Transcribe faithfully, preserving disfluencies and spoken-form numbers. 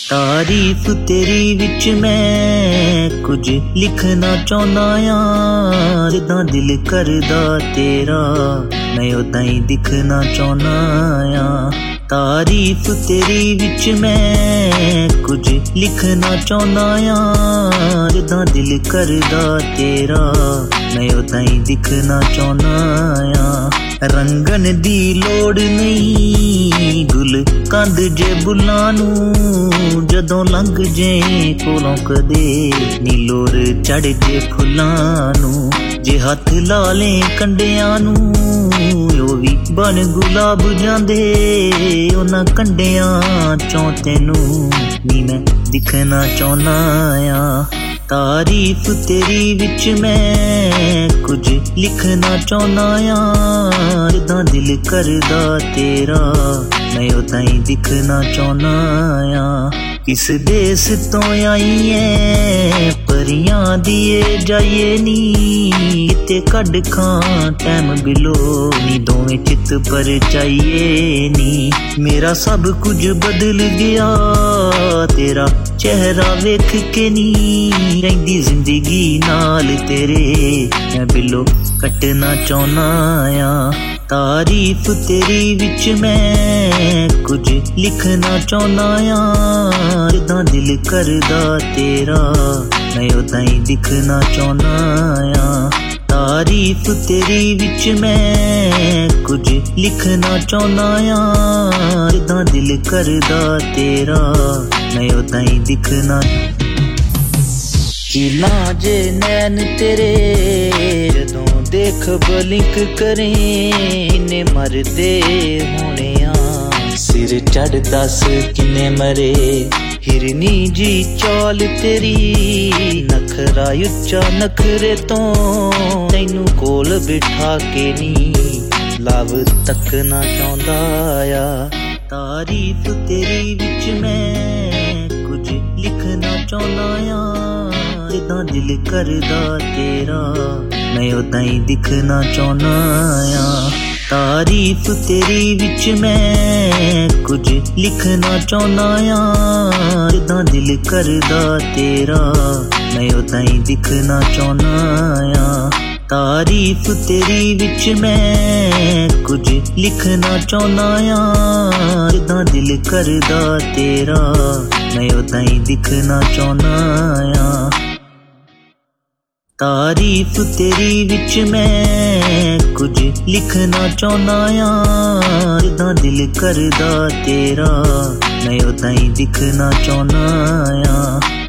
तारीफ तेरी विच मैं कुछ लिखना चाहुंदा आ, जिद्दां दिल करदा तेरा मैं उदां ही दिखना चाहुंदा आ। तारीफ तेरी विच मैं कुछ लिखना चाहुंदा आ, जिद्दां दिल करदा तेरा मैं उदां ही दिखना चाहुंदा आ। रंगन दी लोड़ नहीं गुल कंद जे बुल्लां नूं, जदों लंघ जे कोलों कदे नी लोर चढ़ जे फुल्लां नूं। जे हथ ला ले कंडियां नूं ओ वी बन गुलाब जांदे, उन्हां कंडियां चों तैनूं नी मैं दिखना चाहुंदा आ। तारीफ तेरी विच मैं कुछ लिखना चाहुंदा आ, जिद्दां दिल करदा तेरा मैं उदां ही दिखना चाहुंदा आ। किस देस तो आई है परियां दिए जाइए नी, इत्ते कड खां टैम बिलो नी दोवें चित पर चाहिए नी। मेरा सब कुछ बदल गया तेरा चेहरा वेख के नी, रहिंदी जिंदगी नाल तेरे मैं बिलो कटना चाहुंदा आ। तारीफ तेरी विच मैं कुछ लिखना चाहुंदा आ, जिद्दां दिल करदा तेरा मैं उदां ही दिखना चाहुंदा आ। तारीफ तेरी विच मैं कुछ लिखना चाहुंदा आ, जिद्दां दिल करदा तेरा मैं उदां ही दिखना। खिला जे नैन तेरे जदों देख बलिंक करें, इन्ने मरदे होने आ सिर चढ़ दस किन्ने मरे। हिरनी जी चौल तेरी नखरा उच्चा नखरे तो तैनू कोल बिठा के नी लव तकना चाहुंदा आ। तारीफ तेरी विच मैं कुछ लिखना चाहुंदा आ, जिद्दां दिल करदा तेरा मैं उदां ही दिखना चाहुंदा आ। तारीफ तेरी विच मैं कुछ लिखना चाहुंदा आ, जिद्दां दिल करदा तेरा मैं उदां ही दिखना चाहुंदा आ। तारीफ तेरी विच मैं कुछ लिखना चाहुंदा आ, जिद्दां दिल करदा तेरा मैं उदां ही दिखना चाहुंदा आ। तारीफ तेरी विच मैं कुछ लिखना चाहुंदा आ, जिद्दां दिल करदा तेरा मैं उदां ही दिखना चाहुंदा आ।